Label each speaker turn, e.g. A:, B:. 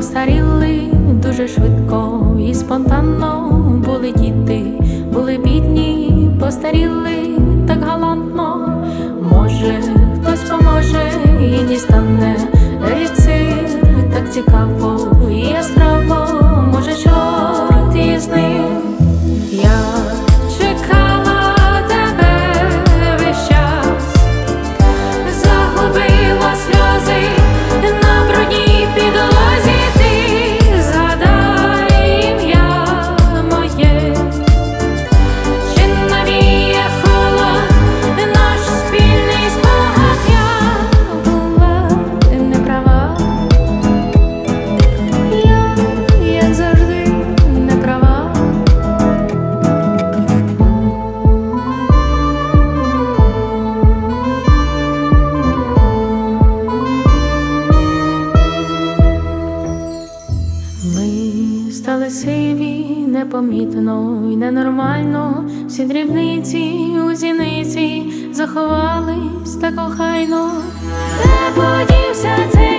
A: постаріли дуже швидко і спонтанно. Були діти, були бідні, постаріли так галантно. Може, хтось поможе і дістане еліксир так цікаво і яскраво. Може, чорт із ним. Я чекала тебе весь час, загубила сльози на брудній підлозі. Ти згадай ім'я моє, чи навіє холод наш спільний спогад. Я була не права, я, як завжди, не права. Ми стали сиві непомітно й ненормально. Всі дрібниці у зіниці заховались так охайно. Де подівся цей